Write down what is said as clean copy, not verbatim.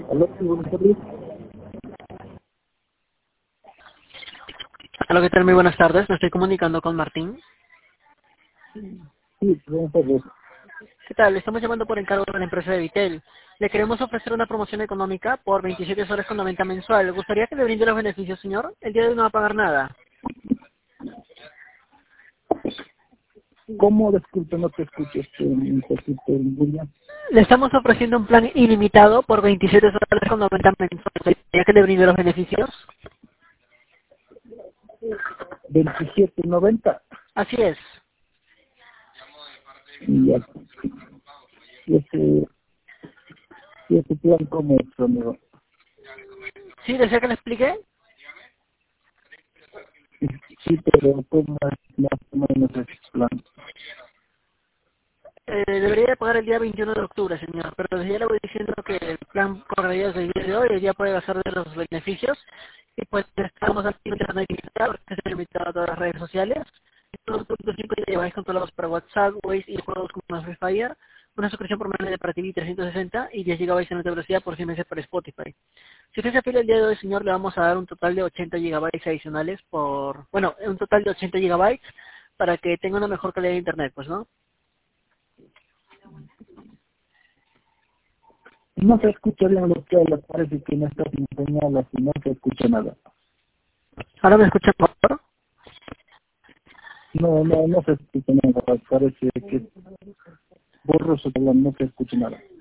Aló, sí, buenas tardes. Hola, ¿qué tal? Muy buenas tardes. Me estoy comunicando con Martín. Sí, buenas tardes. ¿Qué tal? Le estamos llamando por encargo de la empresa de Vitel. Le queremos ofrecer una promoción económica por 27 soles con 90 mensual. ¿Le gustaría que le brinde los beneficios, señor? El día de hoy no va a pagar nada. ¿Cómo? Disculpe, no te escucho, un poquito en línea. Le estamos ofreciendo un plan ilimitado por 27 soles con 90 mensual. ¿Le gustaría que le brinde los beneficios? 27.90. Así es. Y ya. Y ese plan, ¿cómo es, amigo? ¿Sí? ¿Desea que le explique? Sí, pero ¿cómo es más o menos ese plan? Debería de pagar el día 21 de octubre, señor, pero desde ya le voy diciendo que el plan correría desde el día de hoy, el día puede gastar de los beneficios, y pues estamos aquí en Internet digital, que se limitado a todas las redes sociales, y todos los puntos 5 ya lleváis controlados para WhatsApp, Waze y juegos como Free Fire, una suscripción promedio de para TV 360 y 10 GB en alta velocidad por 100 meses por Spotify. Si usted se afila el día de hoy, señor, le vamos a dar un total de 80 GB adicionales un total de 80 GB para que tenga una mejor calidad de Internet, pues, ¿no? No se escucha bien lo que habla, parece que no está sin señal, así no se escucha nada. ¿Ahora me escucha mejor? No se escucha nada, parece que es borroso, no se escucha nada.